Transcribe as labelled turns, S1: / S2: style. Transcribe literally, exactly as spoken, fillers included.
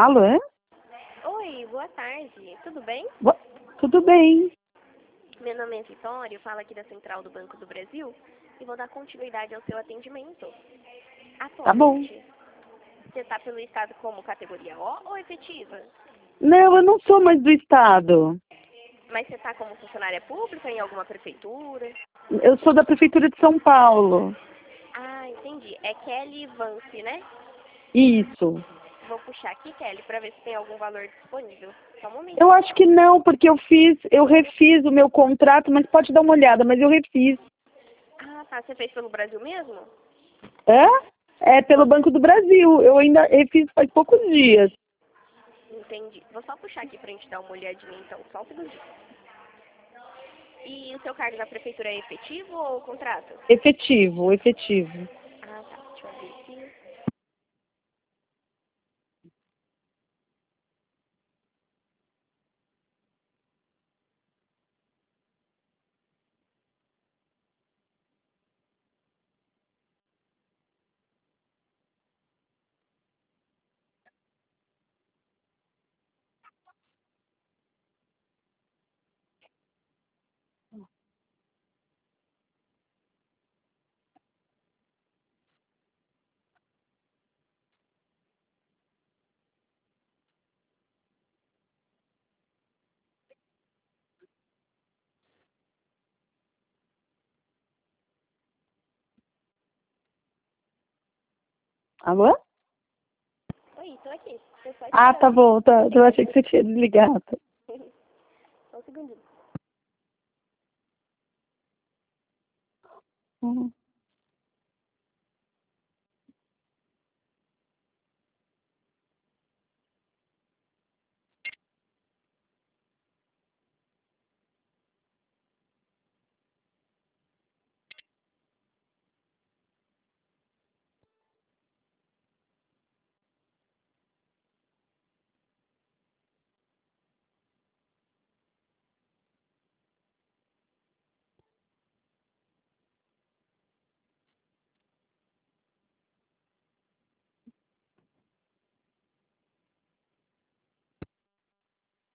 S1: Alô?
S2: Oi, boa tarde. Tudo bem?
S1: Bo- Tudo bem.
S2: Meu nome é Vitória, eu falo aqui da Central do Banco do Brasil e vou dar continuidade ao seu atendimento.
S1: Tá bom.
S2: Atualmente, você está pelo estado como categoria O ou efetiva?
S1: Não, eu não sou mais do estado.
S2: Mas você está como funcionária pública em alguma prefeitura?
S1: Eu sou da Prefeitura de São Paulo.
S2: Ah, entendi. É Kelly Vance, né?
S1: Isso.
S2: Vou puxar aqui, Kelly, para ver se tem algum valor disponível. Só um momento.
S1: Eu acho que não, porque eu fiz, eu refiz o meu contrato, mas pode dar uma olhada, mas eu refiz.
S2: Ah, tá. Você fez pelo Brasil mesmo?
S1: É? É pelo Banco do Brasil. Eu ainda refiz faz poucos dias.
S2: Entendi. Vou só puxar aqui pra gente dar uma olhadinha, então. Só um segundinho. E o seu cargo na prefeitura é efetivo ou contrato?
S1: Efetivo, efetivo.
S2: Ah, tá. Deixa eu ver aqui.
S1: Alô?
S2: Oi, tô aqui. Tô só
S1: Ah, tá
S2: esperando.
S1: bom. Tá. Eu achei que você tinha desligado.
S2: Só um segundinho.
S1: Uhum.